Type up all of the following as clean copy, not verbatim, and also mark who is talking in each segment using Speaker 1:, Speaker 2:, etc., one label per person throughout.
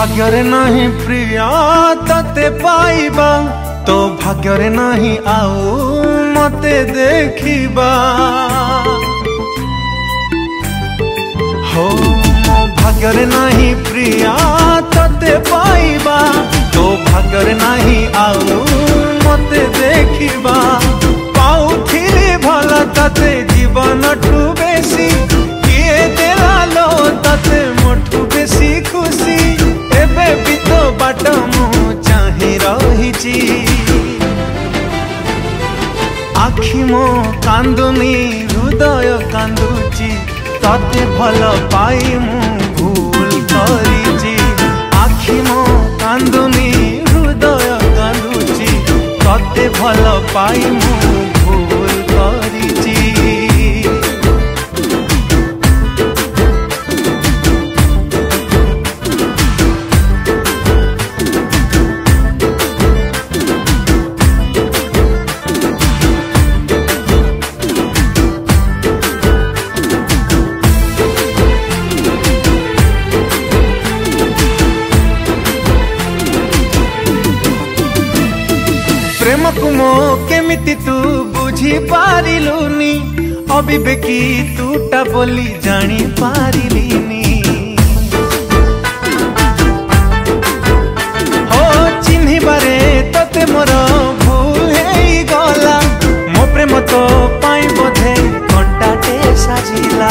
Speaker 1: भाग्य नहीं प्रिया तते पाइबा, तो भाग्य नहीं आउ मते देखिबा। हो मो भाग्य नहीं प्रिया तते पाइबा, तो भाग्य नहीं आउ मते देखिबा। पाउथिली भल तते जीवन ठू बेसी, किए देला लो तते मोठू बेसी खुशी। एबे भी तो बाट मु चाहि रहिची, आखि मो कांदुनी हृदय कांदुची, तते भल पाई मु भूल करिची। आखि मो कांदुनी हृदय कांदुची, तते भल पाई मु भूल करिची। प्रेम को मो केमिति तू बुझी पारिलुनी, अबिबेकी तूटा बोली जानी पारिलिनी। हो चिन्हि बारे तते मोर भूल हेई गला, मो प्रेम तो पाई बोधे घंटाटे साजिला।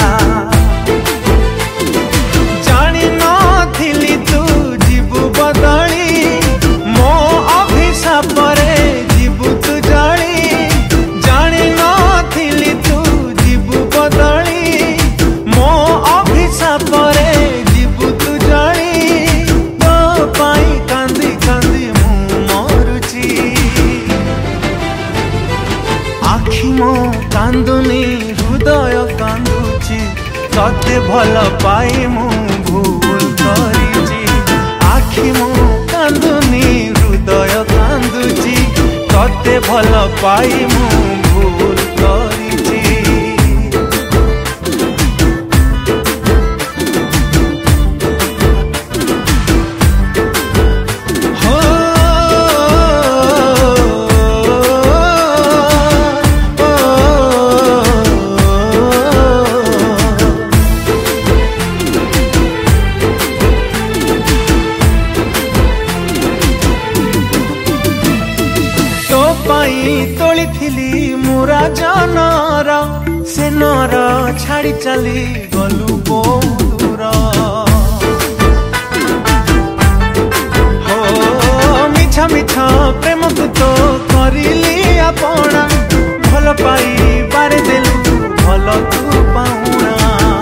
Speaker 1: जानी नथिली तू जीवु बदली, मो अभिशाप रे कांदुनी हृदय कांदुची, तते भल पाई मु भूल करिची। आखि मो कांदुनी हृदय कांदुची, तते भल पाई मु भूल करिची। तोली थिली मुरा जनर, से नर छाड़ी चली गलु बहुत दूर। हो मिछा मिछा प्रेम को तो करिली अपना, भल पाई बारे देलु भल तू पाउना।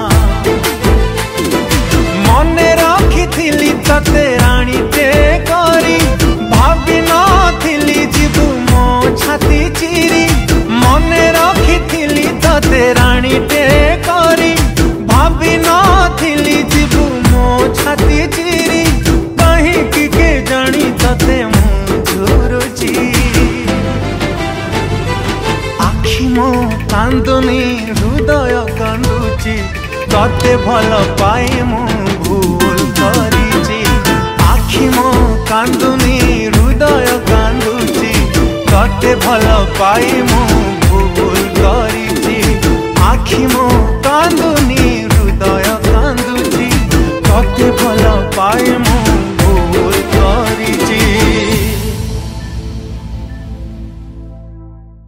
Speaker 1: मने रखिथिली तते राणी ते करी, भाभी नथिली जीवु मो छाती चिरी। मने रखिथिली तते राणी ते करी, भाभी नथिली जीवु मो छाती चिरी। कहीं की के जानी तते मु झुरुची, आखि मो कांदुनी हृदय कांदुची, तते भल पाई मु भूल करिची। आखि मो कांदुनी हृदय कांदुची, तते भल पाई मु भूल करिची। आखि मो